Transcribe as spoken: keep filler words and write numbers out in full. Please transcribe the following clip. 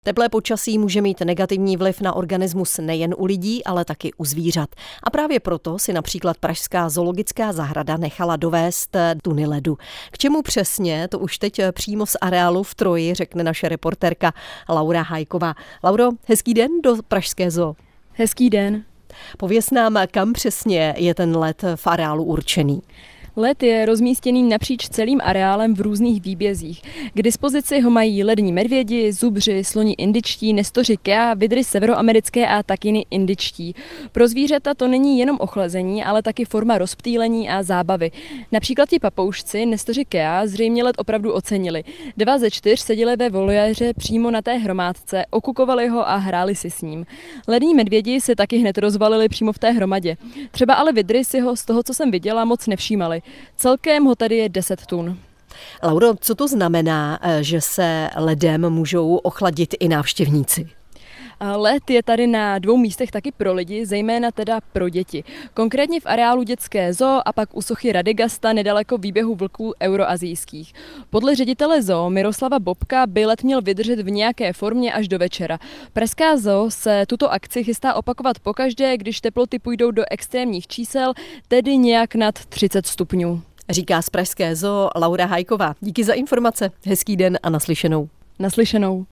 Teplé počasí může mít negativní vliv na organismus nejen u lidí, ale taky u zvířat. A právě proto si například pražská zoologická zahrada nechala dovést tuny ledu. K čemu přesně, to už teď přímo z areálu v Troji řekne naše reportérka Laura Hajková. Lauro, hezký den do pražské zoo. Hezký den. Pověz nám, kam přesně je ten led v areálu určený. Led je rozmístěný napříč celým areálem v různých výbězích. K dispozici ho mají lední medvědi, zubři, sloni indičtí, nestoři kea, vydry severoamerické a takiny indičtí. Pro zvířata to není jenom ochlazení, ale taky forma rozptýlení a zábavy. Například ti papoušci, nestoři kea, zřejmě led opravdu ocenili. Dva ze čtyř seděli ve voliéře přímo na té hromádce, okukovali ho a hráli si s ním. Lední medvědi se taky hned rozvalili přímo v té hromadě. Třeba ale vydry si ho z toho, co jsem viděla, moc nevšímali. Celkem ho tady je deset tun. Lauro, co to znamená, že se ledem můžou ochladit i návštěvníci? Led je tady na dvou místech taky pro lidi, zejména teda pro děti. Konkrétně v areálu dětské zoo a pak u sochy Radegasta nedaleko výběhu vlků euroazijských. Podle ředitele zoo Miroslava Bobka by led měl vydržet v nějaké formě až do večera. Pražská zoo se tuto akci chystá opakovat pokaždé, když teploty půjdou do extrémních čísel, tedy nějak nad třicet stupňů. Říká z pražské zoo Laura Hajková. Díky za informace, hezký den a naslyšenou. Naslyšenou.